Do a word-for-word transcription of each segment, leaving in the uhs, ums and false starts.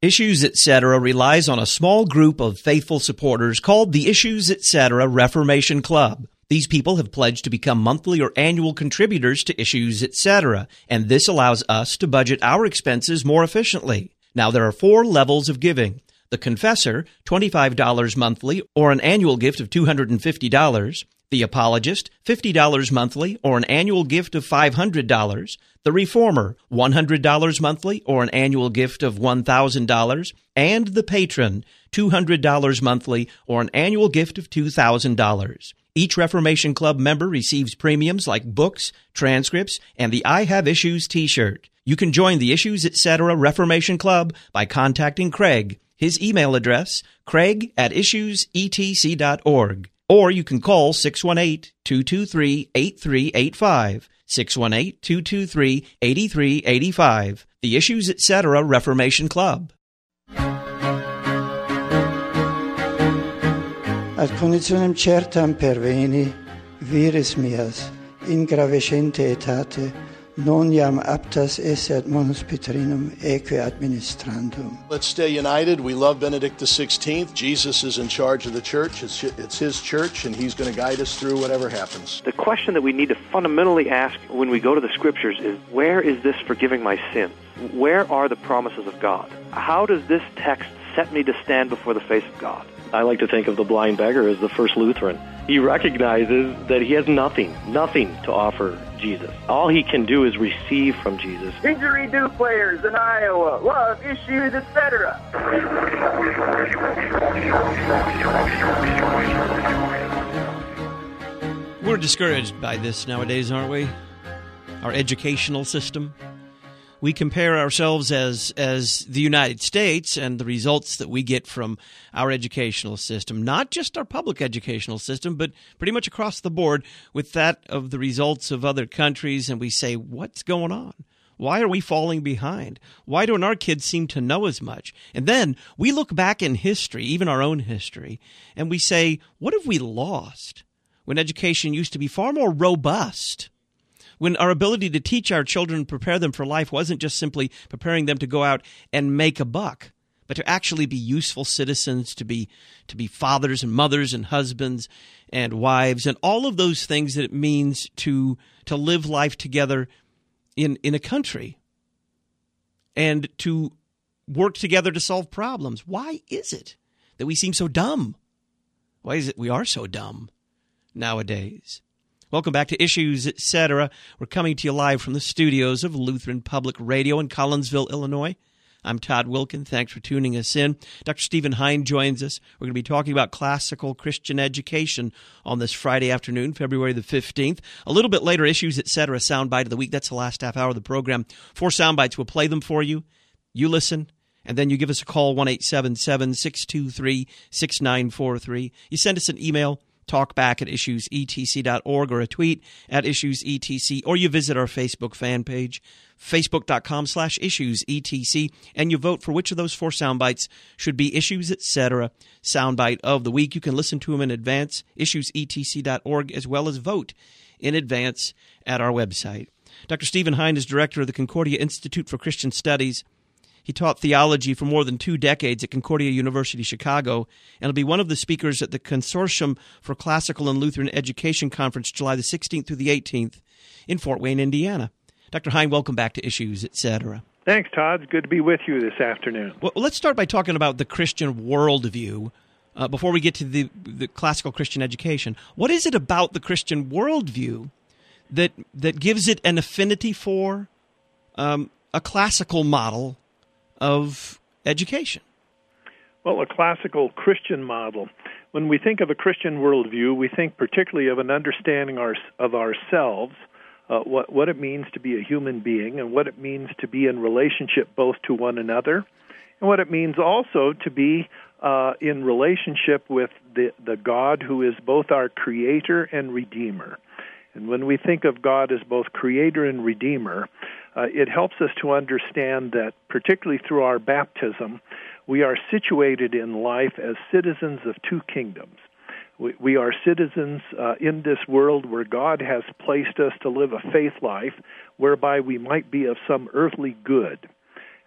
Issues Etc. relies on a small group of faithful supporters called the Issues Etc. Reformation Club. These people have pledged to become monthly or annual contributors to Issues Etc., and this allows us to budget our expenses more efficiently. Now, there are four levels of giving. The Confessor, twenty-five dollars monthly or an annual gift of two hundred fifty dollars. The Apologist, fifty dollars monthly or an annual gift of five hundred dollars. The Reformer, one hundred dollars monthly or an annual gift of one thousand dollars. And the Patron, two hundred dollars monthly or an annual gift of two thousand dollars. Each Reformation Club member receives premiums like books, transcripts, and the I Have Issues t-shirt. You can join the Issues Etc. Reformation Club by contacting Craig. His email address, craig at issues e t c dot org. Or you can call six one eight, two two three, eight three eight five, six one eight, two two three, eight three eight five. The Issues Etc. Reformation Club. Ad conditionem certam perveni, vires mias, in gravescente etate, non iam aptas esse ad monus Petrinum eque administrandum. Let's stay united. We love Benedict the sixteenth. Jesus is in charge of the church. It's, it's his church, and he's going to guide us through whatever happens. The question that we need to fundamentally ask when we go to the Scriptures is, where is this forgiving my sins? Where are the promises of God? How does this text set me to stand before the face of God? I like to think of the blind beggar as the first Lutheran. He recognizes that he has nothing, nothing to offer Jesus. All he can do is receive from Jesus. Didgeridoo players in Iowa love Issues Etc. We're discouraged by this nowadays, aren't we? Our educational system. We compare ourselves as as the United States and the results that we get from our educational system, not just our public educational system, but pretty much across the board with that of the results of other countries, and we say, what's going on? Why are we falling behind? Why don't our kids seem to know as much? And then we look back in history, even our own history, and we say, what have we lost when education used to be far more robust? When our ability to teach our children and prepare them for life wasn't just simply preparing them to go out and make a buck, but to actually be useful citizens, to be to be fathers and mothers and husbands and wives, and all of those things that it means to to live life together in, in a country and to work together to solve problems. Why is it that we seem so dumb? Why is it we are so dumb nowadays? Welcome back to Issues Etc. We're coming to you live from the studios of Lutheran Public Radio in Collinsville, Illinois. I'm Todd Wilkin. Thanks for tuning us in. Doctor Stephen Hein joins us. We're going to be talking about classical Christian education on this Friday afternoon, February the fifteenth. A little bit later, Issues Etc. Soundbite of the week. That's the last half hour of the program. Four soundbites. We'll play them for you. You listen, and then you give us a call, one eight seven seven, six two three, six nine four three. You send us an email, talkback at issues e t c dot org, or a tweet at issues e t c, or you visit our Facebook fan page, facebook.com slash issues etc, and you vote for which of those four sound bites should be Issues Etc. soundbite of the week. You can listen to them in advance, issues e t c dot org, as well as vote in advance at our website. Doctor Stephen Hein is director of the Concordia Institute for Christian Studies. He taught theology for more than two decades at Concordia University, Chicago, and will be one of the speakers at the Consortium for Classical and Lutheran Education Conference, July the sixteenth through the eighteenth in Fort Wayne, Indiana. Doctor Hein, welcome back to Issues Etc. Thanks, Todd. It's good to be with you this afternoon. Well, let's start by talking about the Christian worldview uh, before we get to the, the classical Christian education. What is it about the Christian worldview that that gives it an affinity for um, a classical model of education? Well, a classical Christian model. When we think of a Christian worldview, we think particularly of an understanding our, of ourselves, uh, what, what it means to be a human being, and what it means to be in relationship both to one another, and what it means also to be uh, in relationship with the, the God who is both our Creator and Redeemer. And when we think of God as both Creator and Redeemer, Uh, it helps us to understand that, particularly through our baptism, we are situated in life as citizens of two kingdoms. We, we are citizens uh, in this world where God has placed us to live a faith life whereby we might be of some earthly good.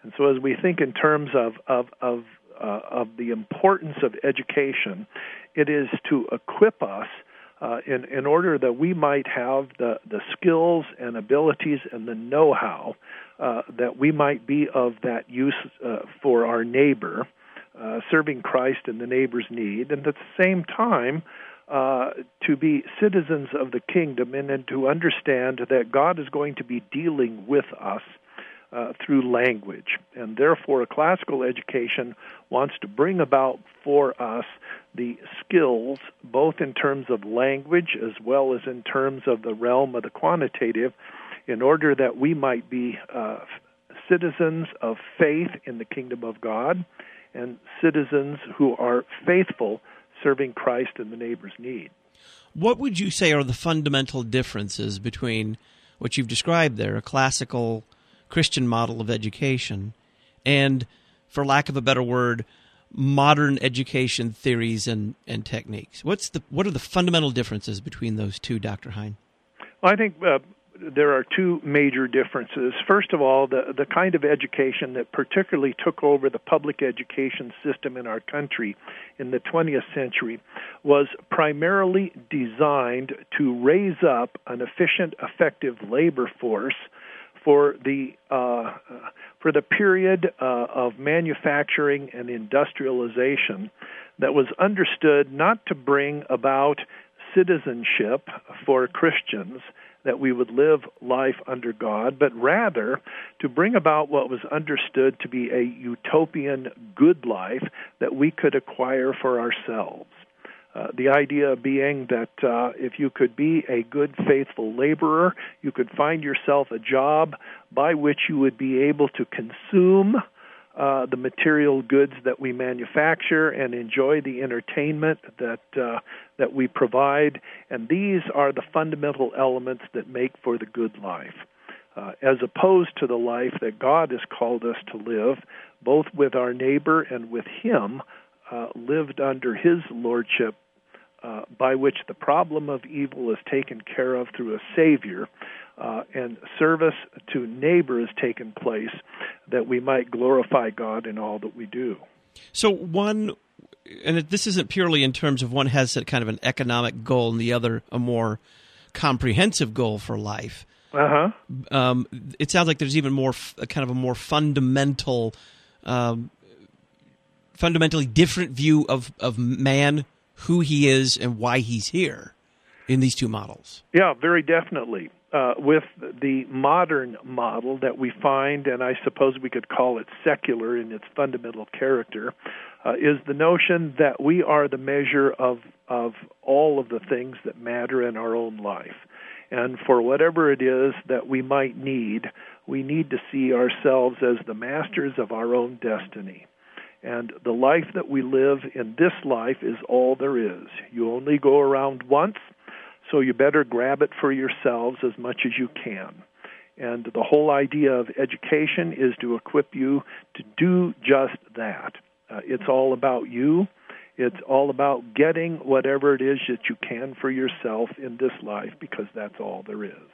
And so as we think in terms of, of, of, uh, of the importance of education, it is to equip us uh, in, in order that we might have the, the skills and abilities and the know-how uh, that we might be of that use uh, for our neighbor, uh, serving Christ in the neighbor's need, and at the same time, Uh, to be citizens of the kingdom and, and to understand that God is going to be dealing with us uh, through language. And therefore, a classical education wants to bring about for us the skills, both in terms of language as well as in terms of the realm of the quantitative, in order that we might be uh, citizens of faith in the kingdom of God and citizens who are faithful serving Christ in the neighbor's need. What would you say are the fundamental differences between what you've described there, a classical Christian model of education, and, for lack of a better word, modern education theories and, and techniques? What's the what are the fundamental differences between those two, Doctor Hine? Well, I think uh, there are two major differences. First of all, the, the kind of education that particularly took over the public education system in our country in the twentieth century was primarily designed to raise up an efficient, effective labor force for the uh, for the period uh, of manufacturing and industrialization that was understood not to bring about citizenship for Christians, that we would live life under God, but rather to bring about what was understood to be a utopian good life that we could acquire for ourselves. Uh, the idea being that uh, if you could be a good, faithful laborer, you could find yourself a job by which you would be able to consume Uh, the material goods that we manufacture and enjoy the entertainment that uh, that we provide, and these are the fundamental elements that make for the good life, uh, as opposed to the life that God has called us to live, both with our neighbor and with Him, uh, lived under His lordship, uh, by which the problem of evil is taken care of through a Savior, Uh, and service to neighbor has taken place, that we might glorify God in all that we do. So one, and this isn't purely in terms of one has a kind of an economic goal and the other a more comprehensive goal for life. Uh-huh. Um, it sounds like there's even more, a kind of a more fundamental, um, fundamentally different view of, of man, who he is, and why he's here in these two models. Yeah, very definitely. Uh, with the modern model that we find, and I suppose we could call it secular in its fundamental character, uh, is the notion that we are the measure of of all of the things that matter in our own life. And for whatever it is that we might need, we need to see ourselves as the masters of our own destiny. And the life that we live in this life is all there is. You only go around once, so you better grab it for yourselves as much as you can. And the whole idea of education is to equip you to do just that. Uh, it's all about you. It's all about getting whatever it is that you can for yourself in this life, because that's all there is.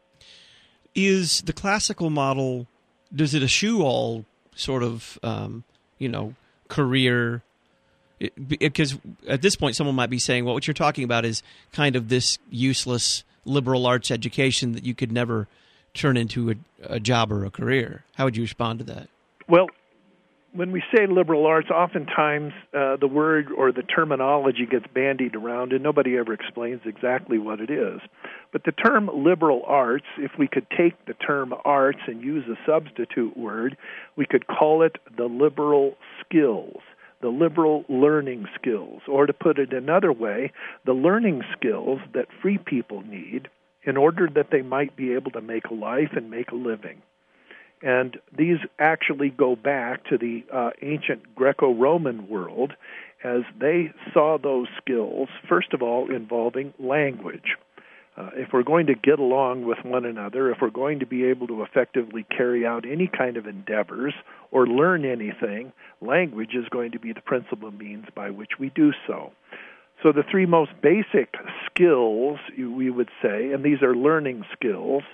Is the classical model, does it eschew all sort of, um, you know, career? Because at this point, someone might be saying, well, what you're talking about is kind of this useless liberal arts education that you could never turn into a, a job or a career. How would you respond to that? Well, when we say liberal arts, oftentimes uh, the word or the terminology gets bandied around, and nobody ever explains exactly what it is. But the term liberal arts, if we could take the term arts and use a substitute word, we could call it the liberal skills, the liberal learning skills, or to put it another way, the learning skills that free people need in order that they might be able to make a life and make a living. And these actually go back to the uh, ancient Greco-Roman world, as they saw those skills, first of all, involving language. Uh, if we're going to get along with one another, if we're going to be able to effectively carry out any kind of endeavors or learn anything, language is going to be the principal means by which we do so. So the three most basic skills, we would say, and these are learning skills,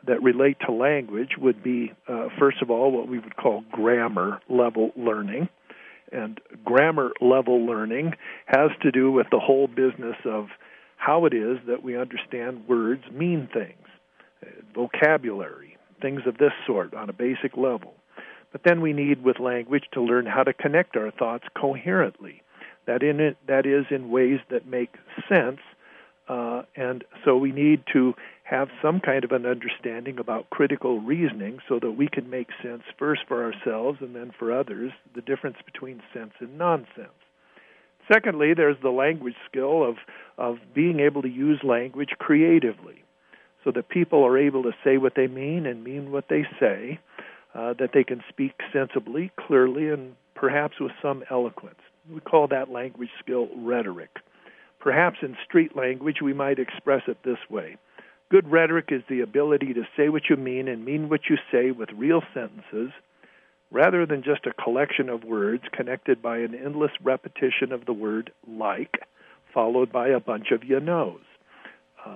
that relate to language would be, uh, first of all, what we would call grammar-level learning. And grammar-level learning has to do with the whole business of how it is that we understand words mean things, uh, vocabulary, things of this sort on a basic level. But then we need, with language, to learn how to connect our thoughts coherently. That in it, that is, in ways that make sense. Uh, and so we need to have some kind of an understanding about critical reasoning so that we can make sense first for ourselves and then for others, the difference between sense and nonsense. Secondly, there's the language skill of, of being able to use language creatively so that people are able to say what they mean and mean what they say, uh, that they can speak sensibly, clearly, and perhaps with some eloquence. We call that language skill rhetoric. Perhaps in street language, we might express it this way. Good rhetoric is the ability to say what you mean and mean what you say with real sentences, rather than just a collection of words connected by an endless repetition of the word like, followed by a bunch of you knows. Uh,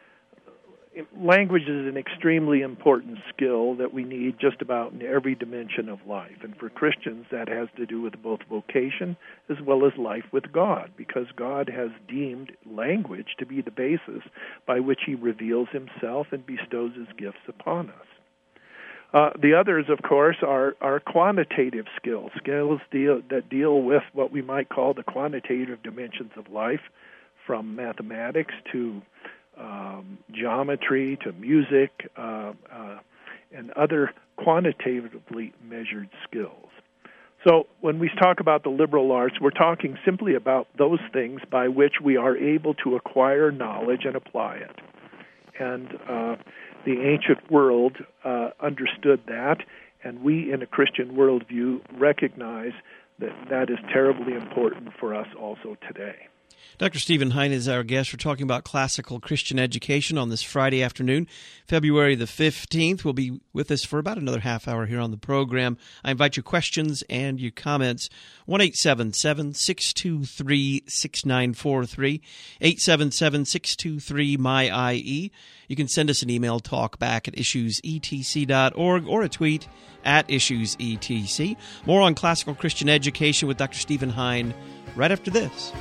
language is an extremely important skill that we need just about in every dimension of life. And for Christians, that has to do with both vocation as well as life with God, because God has deemed language to be the basis by which he reveals himself and bestows his gifts upon us. Uh, the others, of course, are, are quantitative skills, skills deal, that deal with what we might call the quantitative dimensions of life, from mathematics to Um, geometry to music uh, uh, and other quantitatively measured skills. So when we talk about the liberal arts, we're talking simply about those things by which we are able to acquire knowledge and apply it. And uh, the ancient world uh, understood that, and we in a Christian worldview recognize that that is terribly important for us also today. Doctor Stephen Hein is our guest. We're talking about classical Christian education on this Friday afternoon, February the fifteenth. We'll be with us for about another half hour here on the program. I invite your questions and your comments. one eight seven seven, six two three, six nine four three, eight seven seven, six two three, M Y I E. You can send us an email, talkback at issues e t c dot org, or a tweet at issues e t c. More on classical Christian education with Doctor Stephen Hein right after this.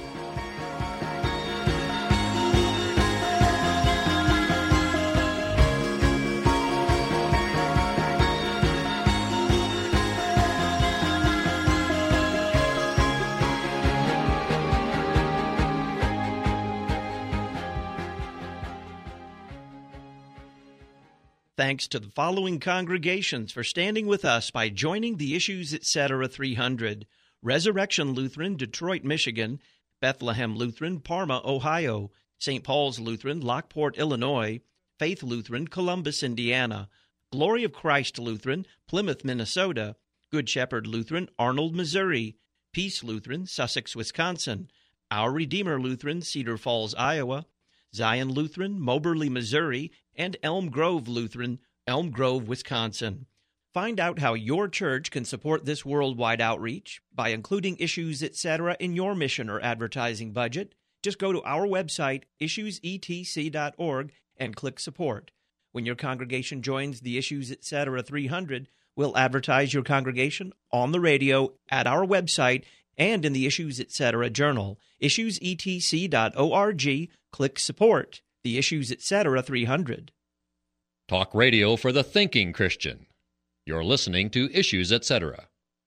Thanks to the following congregations for standing with us by joining the Issues Etc. three hundred. Resurrection Lutheran, Detroit, Michigan; Bethlehem Lutheran, Parma, Ohio; Saint Paul's Lutheran, Lockport, Illinois; Faith Lutheran, Columbus, Indiana; Glory of Christ Lutheran, Plymouth, Minnesota; Good Shepherd Lutheran, Arnold, Missouri; Peace Lutheran, Sussex, Wisconsin; Our Redeemer Lutheran, Cedar Falls, Iowa; Zion Lutheran, Moberly, Missouri; and Elm Grove Lutheran, Elm Grove, Wisconsin. Find out how your church can support this worldwide outreach by including Issues Etc. in your mission or advertising budget. Just go to our website, issues e t c dot org, and click Support. When your congregation joins the Issues Etc. three hundred, we'll advertise your congregation on the radio, at our website, and in the Issues Etc. journal. issues e t c dot org, click Support. The Issues Etc. three hundred. Talk radio for the thinking Christian. You're listening to Issues Etc.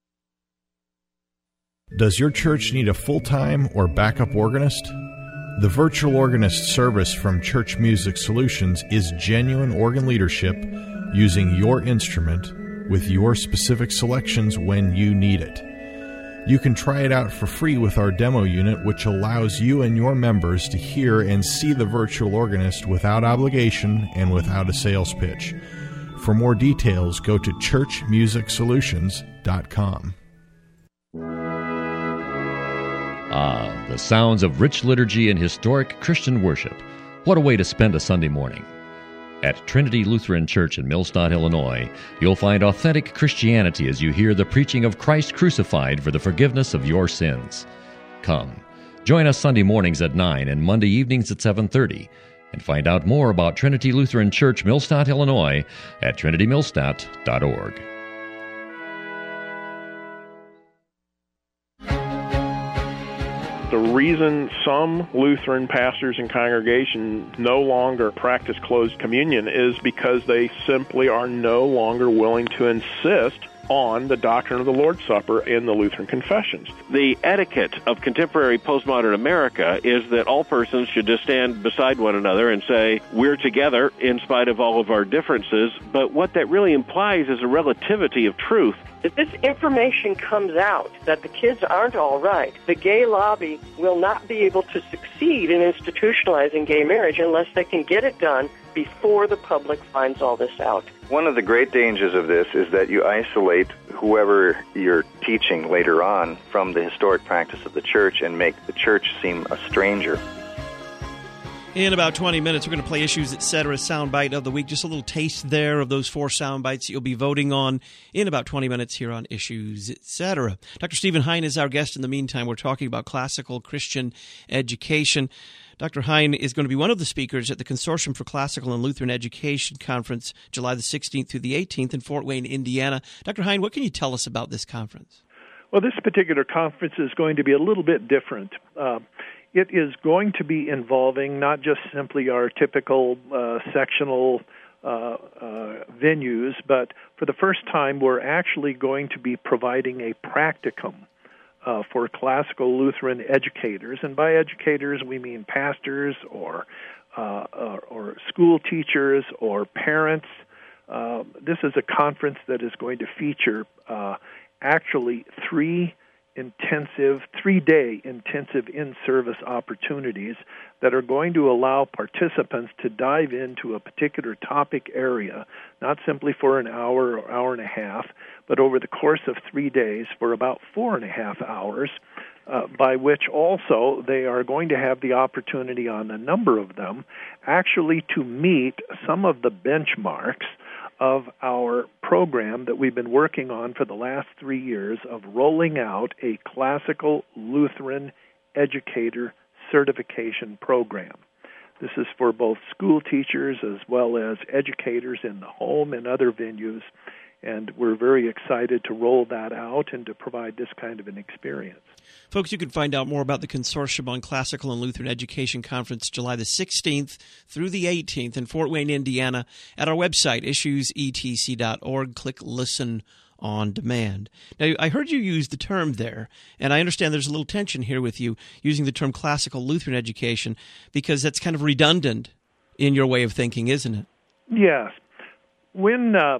Does your church need a full-time or backup organist? The virtual organist service from Church Music Solutions is genuine organ leadership using your instrument with your specific selections when you need it. You can try it out for free with our demo unit, which allows you and your members to hear and see the virtual organist without obligation and without a sales pitch. For more details, go to church music solutions dot com. Ah, the sounds of rich liturgy and historic Christian worship. What a way to spend a Sunday morning. At Trinity Lutheran Church in Millstadt, Illinois, you'll find authentic Christianity as you hear the preaching of Christ crucified for the forgiveness of your sins. Come, join us Sunday mornings at nine and Monday evenings at seven thirty. And find out more about Trinity Lutheran Church, Millstadt, Illinois at trinity millstadt dot org. The reason some Lutheran pastors and congregations no longer practice closed communion is because they simply are no longer willing to insist on the doctrine of the Lord's Supper in the Lutheran confessions. The etiquette of contemporary postmodern America is that all persons should just stand beside one another and say, we're together in spite of all of our differences, but what that really implies is a relativity of truth. If this information comes out that the kids aren't all right, the gay lobby will not be able to succeed in institutionalizing gay marriage unless they can get it done before the public finds all this out. One of the great dangers of this is that you isolate whoever you're teaching later on from the historic practice of the church and make the church seem a stranger. In about twenty minutes, we're going to play Issues, et cetera, soundbite of the week. Just a little taste there of those four soundbites that you'll be voting on in about twenty minutes here on Issues, et cetera. Doctor Stephen Hein is our guest. In the meantime, we're talking about classical Christian education. Doctor Hein is going to be one of the speakers at the Consortium for Classical and Lutheran Education Conference, July the sixteenth through the eighteenth in Fort Wayne, Indiana. Doctor Hein, what can you tell us about this conference? Well, this particular conference is going to be a little bit different. Uh, It is going to be involving not just simply our typical uh, sectional uh, uh, venues, but for the first time we're actually going to be providing a practicum uh, for classical Lutheran educators. And by educators we mean pastors or, uh, or, or school teachers or parents. Uh, this is a conference that is going to feature uh, actually three intensive, three-day intensive in-service opportunities that are going to allow participants to dive into a particular topic area, not simply for an hour or hour and a half, but over the course of three days for about four and a half hours, uh, by which also they are going to have the opportunity on a number of them actually to meet some of the benchmarks of our program that we've been working on for the last three years of rolling out a classical Lutheran educator certification program. This is for both school teachers as well as educators in the home and other venues, and we're very excited to roll that out and to provide this kind of an experience. Folks, you can find out more about the Consortium on Classical and Lutheran Education Conference July the sixteenth through the eighteenth in Fort Wayne, Indiana at our website, issues e t c dot org. Click Listen on Demand. Now, I heard you use the term there, and I understand there's a little tension here with you using the term classical Lutheran education because that's kind of redundant in your way of thinking, isn't it? Yes. When... Uh,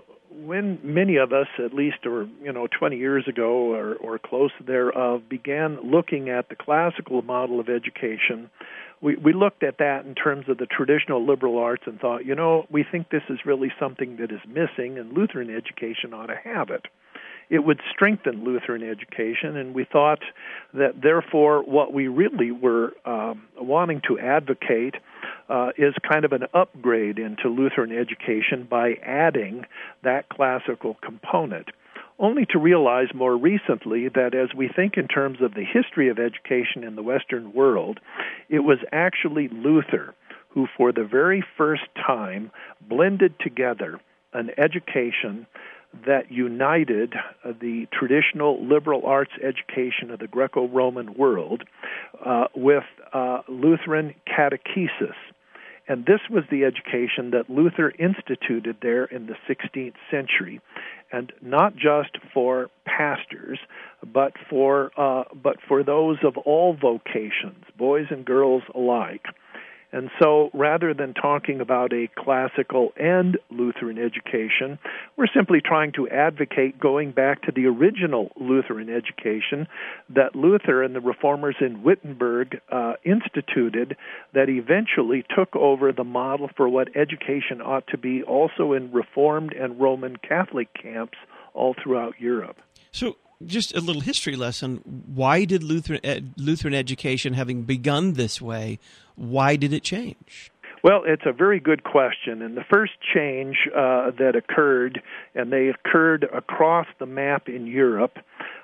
When many of us, at least, or you know, twenty years ago or, or close thereof, began looking at the classical model of education, we, we looked at that in terms of the traditional liberal arts and thought, you know, we think this is really something that is missing, and Lutheran education ought to have it. It would strengthen Lutheran education, and we thought that, therefore, what we really were um, wanting to advocate uh, is kind of an upgrade into Lutheran education by adding that classical component, only to realize more recently that as we think in terms of the history of education in the Western world, it was actually Luther who, for the very first time, blended together an education that united uh, the traditional liberal arts education of the Greco-Roman world uh, with uh, Lutheran catechesis. And this was the education that Luther instituted there in the sixteenth century, and not just for pastors, but for uh, but for those of all vocations, boys and girls alike. And so rather than talking about a classical and Lutheran education, we're simply trying to advocate going back to the original Lutheran education that Luther and the reformers in Wittenberg uh, instituted, that eventually took over the model for what education ought to be also in Reformed and Roman Catholic camps all throughout Europe. So just a little history lesson. Why did Lutheran, ed, Lutheran education, having begun this way, why did it change? Well, it's a very good question. And the first change uh, that occurred, and they occurred across the map in Europe,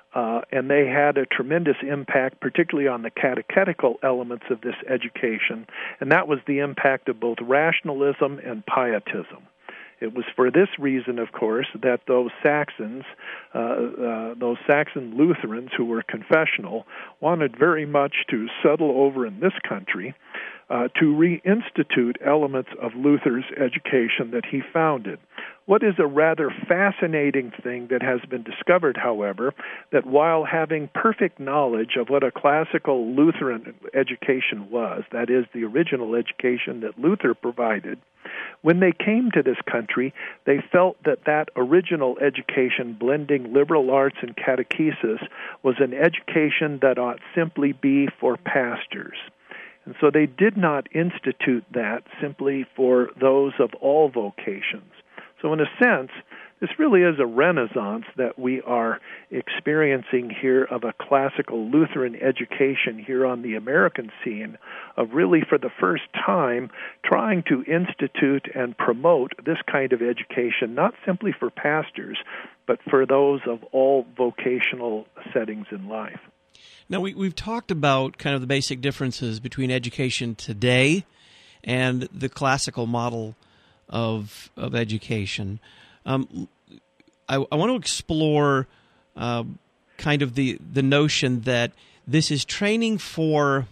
Uh, and they had a tremendous impact, particularly on the catechetical elements of this education, and that was the impact of both rationalism and pietism. It was for this reason, of course, that those Saxons, uh, uh, those Saxon Lutherans who were confessional, wanted very much to settle over in this country uh, to reinstitute elements of Luther's education that he founded. What is a rather fascinating thing that has been discovered, however, that while having perfect knowledge of what a classical Lutheran education was, that is, the original education that Luther provided, when they came to this country, they felt that that original education, blending liberal arts and catechesis, was an education that ought simply be for pastors. And so they did not institute that simply for those of all vocations. So in a sense, this really is a renaissance that we are experiencing here of a classical Lutheran education here on the American scene, of really for the first time trying to institute and promote this kind of education, not simply for pastors, but for those of all vocational settings in life. Now, we, we've talked about kind of the basic differences between education today and the classical model of of education. Um, I, I want to explore uh, kind of the, the notion that this is training for,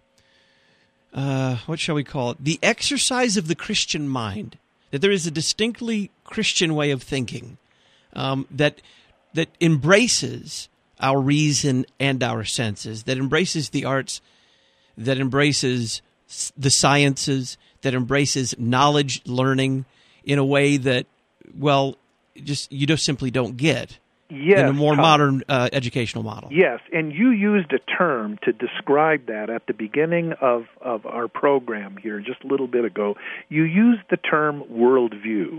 uh, what shall we call it, the exercise of the Christian mind, that there is a distinctly Christian way of thinking um, that that embraces our reason and our senses, that embraces the arts, that embraces the sciences, that embraces knowledge learning in a way that, well, just you just simply don't get yes, in a more Tom. modern uh, educational model. Yes, and you used a term to describe that at the beginning of, of our program here just a little bit ago. You used the term worldview.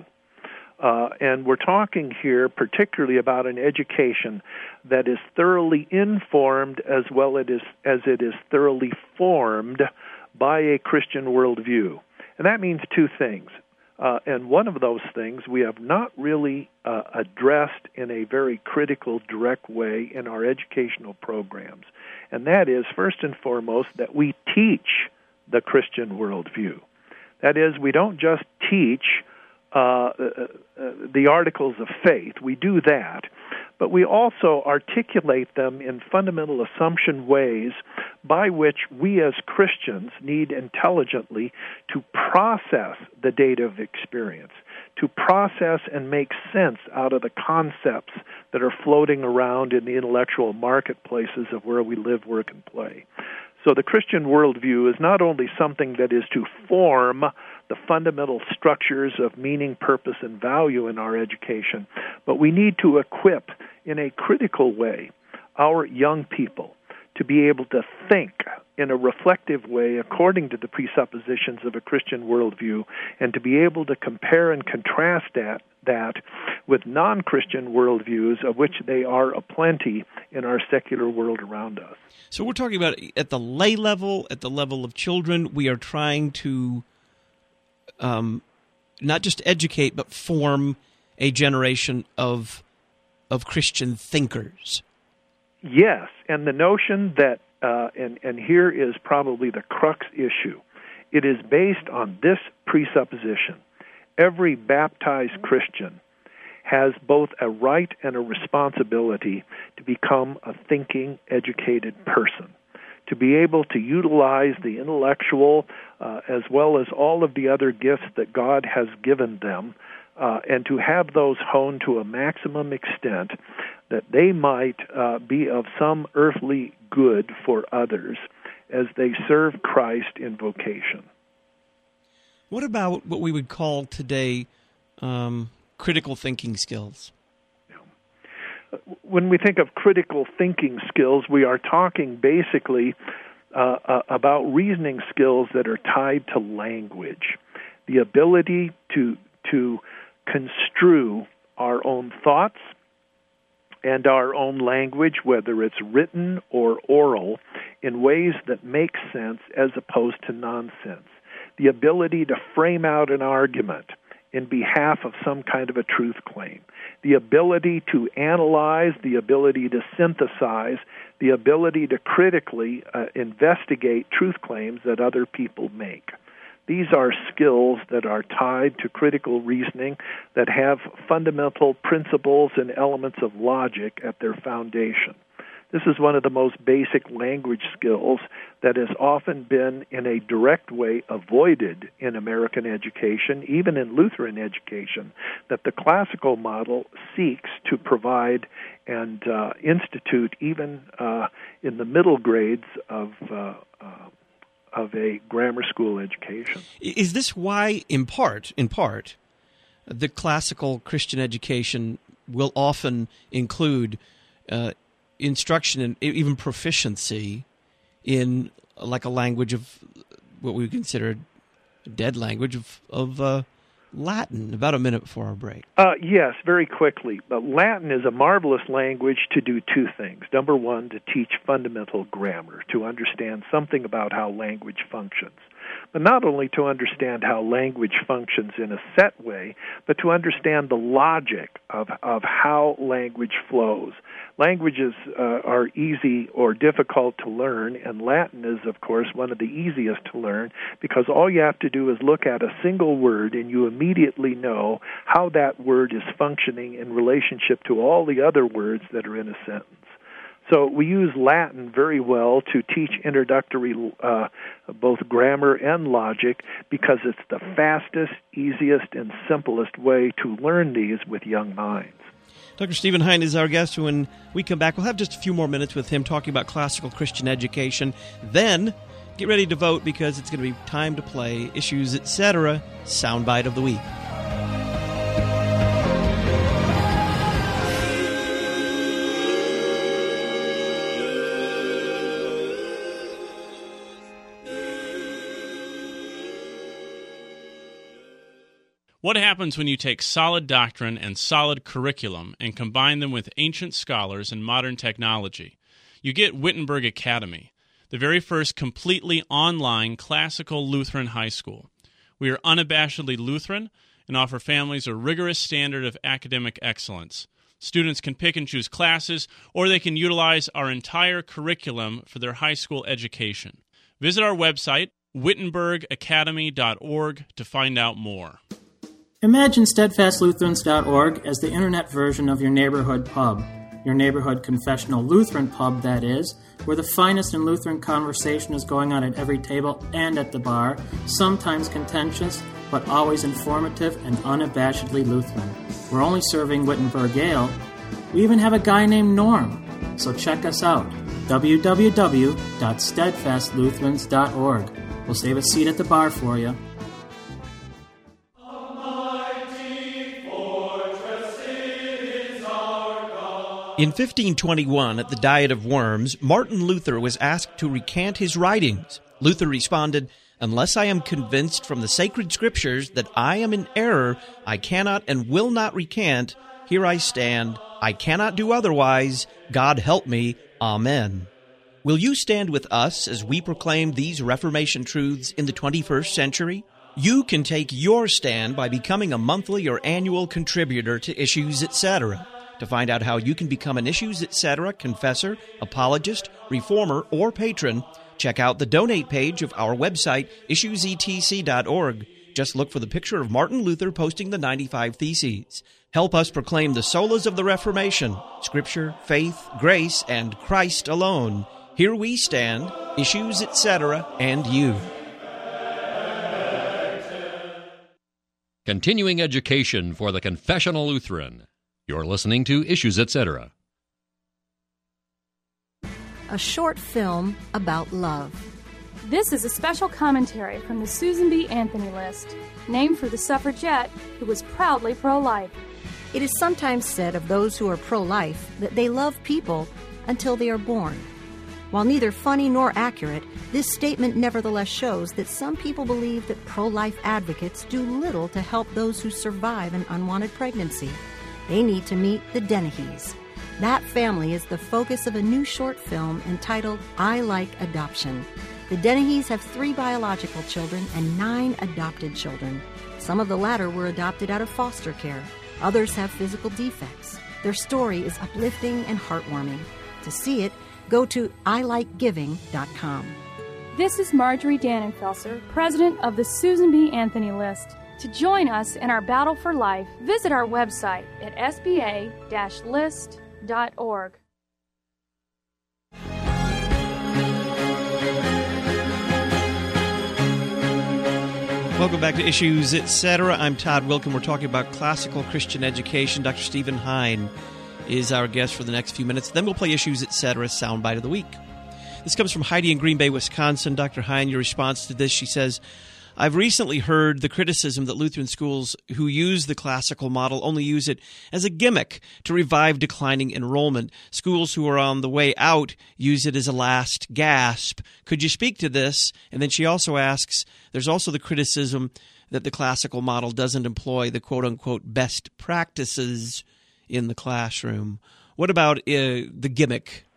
Uh, and we're talking here particularly about an education that is thoroughly informed as well it is, as it is thoroughly formed by a Christian worldview. And that means two things. Uh, and one of those things we have not really uh, addressed in a very critical, direct way in our educational programs. And that is, first and foremost, that we teach the Christian worldview. That is, we don't just teach uh, uh, uh, the articles of faith. We do that. But we also articulate them in fundamental assumption ways by which we as Christians need intelligently to process the data of experience, to process and make sense out of the concepts that are floating around in the intellectual marketplaces of where we live, work, and play. So the Christian worldview is not only something that is to form the fundamental structures of meaning, purpose, and value in our education, but we need to equip in a critical way our young people to be able to think in a reflective way according to the presuppositions of a Christian worldview, and to be able to compare and contrast that, that with non-Christian worldviews, of which they are aplenty in our secular world around us. So we're talking about at the lay level, at the level of children, we are trying to um, not just educate, but form a generation of of Christian thinkers. Yes, and the notion that, uh, and, and here is probably the crux issue, it is based on this presupposition. Every baptized Christian has both a right and a responsibility to become a thinking, educated person, to be able to utilize the intellectual uh, as well as all of the other gifts that God has given them, uh, and to have those honed to a maximum extent that they might uh, be of some earthly good for others as they serve Christ in vocation. What about what we would call today um, critical thinking skills? When we think of critical thinking skills, we are talking basically uh, uh, about reasoning skills that are tied to language, the ability to to construe our own thoughts and our own language, whether it's written or oral, in ways that make sense as opposed to nonsense. The ability to frame out an argument in behalf of some kind of a truth claim. The ability to analyze, the ability to synthesize, the ability to critically uh, investigate truth claims that other people make. These are skills that are tied to critical reasoning, that have fundamental principles and elements of logic at their foundation. This is one of the most basic language skills that has often been in a direct way avoided in American education, even in Lutheran education, that the classical model seeks to provide and uh, institute even uh, in the middle grades of uh, uh, of a grammar school education. Is this why, in part, in part, the classical Christian education will often include uh, instruction and even proficiency in like a language of what we would consider a dead language of, of uh, Latin? About a minute before our break. Uh, yes, very quickly. Uh, Latin is a marvelous language to do two things. Number one, to teach fundamental grammar, to understand something about how language functions. But not only to understand how language functions in a set way, but to understand the logic of, of how language flows. Languages uh, are easy or difficult to learn, and Latin is, of course, one of the easiest to learn because all you have to do is look at a single word and you immediately know how that word is functioning in relationship to all the other words that are in a sentence. So we use Latin very well to teach introductory uh, both grammar and logic because it's the fastest, easiest, and simplest way to learn these with young minds. Doctor Stephen Hein is our guest. When we come back, we'll have just a few more minutes with him talking about classical Christian education. Then get ready to vote because it's going to be time to play Issues, et cetera. Soundbite of the Week. What happens when you take solid doctrine and solid curriculum and combine them with ancient scholars and modern technology? You get Wittenberg Academy, the very first completely online classical Lutheran high school. We are unabashedly Lutheran and offer families a rigorous standard of academic excellence. Students can pick and choose classes, or they can utilize our entire curriculum for their high school education. Visit our website, wittenberg academy dot org, to find out more. Imagine steadfast lutherans dot org as the internet version of your neighborhood pub. Your neighborhood confessional Lutheran pub, that is, where the finest in Lutheran conversation is going on at every table and at the bar, sometimes contentious, but always informative and unabashedly Lutheran. We're only serving Wittenberg Ale. We even have a guy named Norm. So check us out, w w w dot steadfast lutherans dot org. We'll save a seat at the bar for you. In fifteen twenty-one, at the Diet of Worms, Martin Luther was asked to recant his writings. Luther responded, "Unless I am convinced from the sacred scriptures that I am in error, I cannot and will not recant. Here I stand. I cannot do otherwise. God help me. Amen." Will you stand with us as we proclaim these Reformation truths in the twenty-first century? You can take your stand by becoming a monthly or annual contributor to Issues, et cetera. To find out how you can become an Issues, et cetera confessor, apologist, reformer, or patron, check out the donate page of our website, issues e t c dot org. Just look for the picture of Martin Luther posting the ninety-five Theses. Help us proclaim the solas of the Reformation, Scripture, faith, grace, and Christ alone. Here we stand, Issues, et cetera, and you. Continuing education for the confessional Lutheran. You're listening to Issues, et cetera. A short film about love. This is a special commentary from the Susan B. Anthony list, named for the suffragette who was proudly pro-life. It is sometimes said of those who are pro-life that they love people until they are born. While neither funny nor accurate, this statement nevertheless shows that some people believe that pro-life advocates do little to help those who survive an unwanted pregnancy. They need to meet the Dennehys. That family is the focus of a new short film entitled I Like Adoption. The Dennehys have three biological children and nine adopted children. Some of the latter were adopted out of foster care. Others have physical defects. Their story is uplifting and heartwarming. To see it, go to I like giving dot com. This is Marjorie Dannenfelser, president of the Susan B. Anthony List. To join us in our battle for life, visit our website at s b a dash list dot org. Welcome back to Issues, et cetera. I'm Todd Wilkin. We're talking about classical Christian education. Doctor Stephen Hein is our guest for the next few minutes. Then we'll play Issues, et cetera, Soundbite of the Week. This comes from Heidi in Green Bay, Wisconsin. Doctor Hein, your response to this, she says, I've recently heard the criticism that Lutheran schools who use the classical model only use it as a gimmick to revive declining enrollment. Schools who are on the way out use it as a last gasp. Could you speak to this? And then she also asks, there's also the criticism that the classical model doesn't employ the quote-unquote best practices in the classroom. What about uh, the gimmick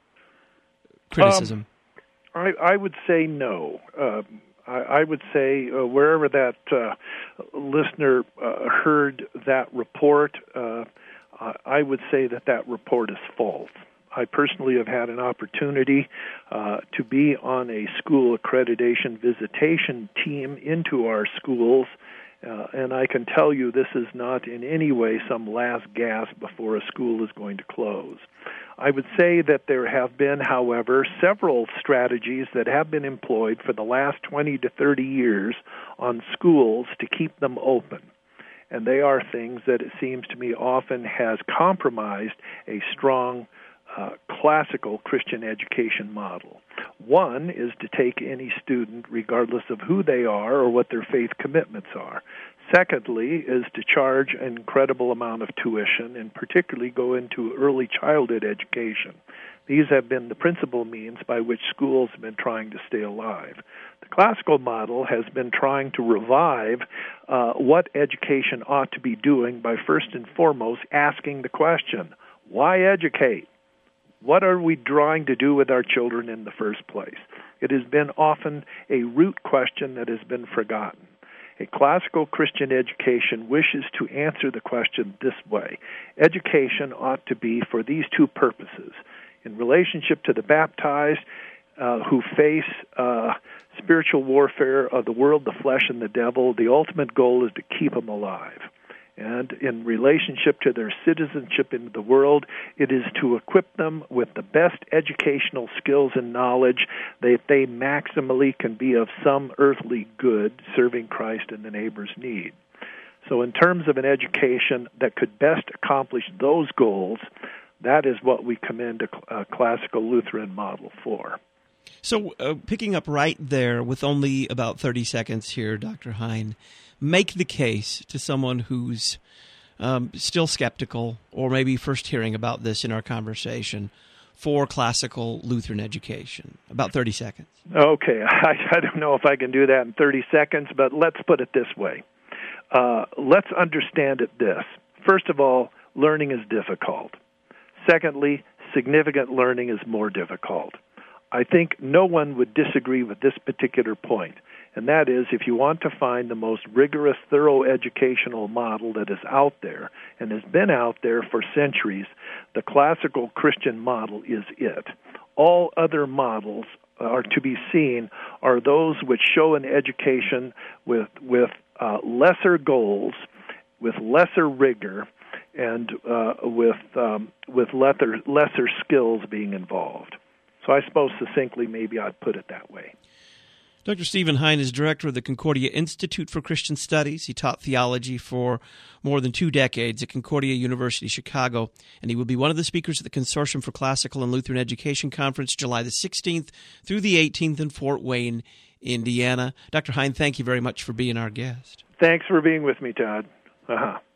criticism? Um, I, I would say no. Uh, I would say uh, wherever that uh, listener uh, heard that report, uh, I would say that that report is false. I personally have had an opportunity uh, to be on a school accreditation visitation team into our schools, uh, and I can tell you this is not in any way some last gasp before a school is going to close. I would say that there have been, however, several strategies that have been employed for the last twenty to thirty years on schools to keep them open. And they are things that it seems to me often has compromised a strong uh, classical Christian education model. One is to take any student, regardless of who they are or what their faith commitments are. Secondly is to charge an incredible amount of tuition and particularly go into early childhood education. These have been the principal means by which schools have been trying to stay alive. The classical model has been trying to revive uh, what education ought to be doing by first and foremost asking the question, why educate? What are we trying to do with our children in the first place? It has been often a root question that has been forgotten. A classical Christian education wishes to answer the question this way. Education ought to be for these two purposes. In relationship to the baptized uh, who face uh, spiritual warfare of the world, the flesh, and the devil, the ultimate goal is to keep them alive. And in relationship to their citizenship in the world, it is to equip them with the best educational skills and knowledge that they maximally can be of some earthly good, serving Christ and the neighbor's need. So in terms of an education that could best accomplish those goals, that is what we commend a, a classical Lutheran model for. So uh, picking up right there with only about thirty seconds here, Doctor Hein, make the case to someone who's um, still skeptical or maybe first hearing about this in our conversation for classical Lutheran education. About thirty seconds. Okay. I, I don't know if I can do that in thirty seconds, but let's put it this way. Uh, let's understand it this. First of all, learning is difficult. Secondly, significant learning is more difficult. I think no one would disagree with this particular point. And that is, if you want to find the most rigorous, thorough educational model that is out there and has been out there for centuries, the classical Christian model is it. All other models are to be seen are those which show an education with with uh, lesser goals, with lesser rigor, and uh, with um, with lesser lesser skills being involved. So I suppose succinctly, maybe I'd put it that way. Doctor Stephen Hein is director of the Concordia Institute for Christian Studies. He taught theology for more than two decades at Concordia University, Chicago, and he will be one of the speakers at the Consortium for Classical and Lutheran Education Conference July the sixteenth through the eighteenth in Fort Wayne, Indiana. Doctor Hein, thank you very much for being our guest. Thanks for being with me, Todd. Uh-huh.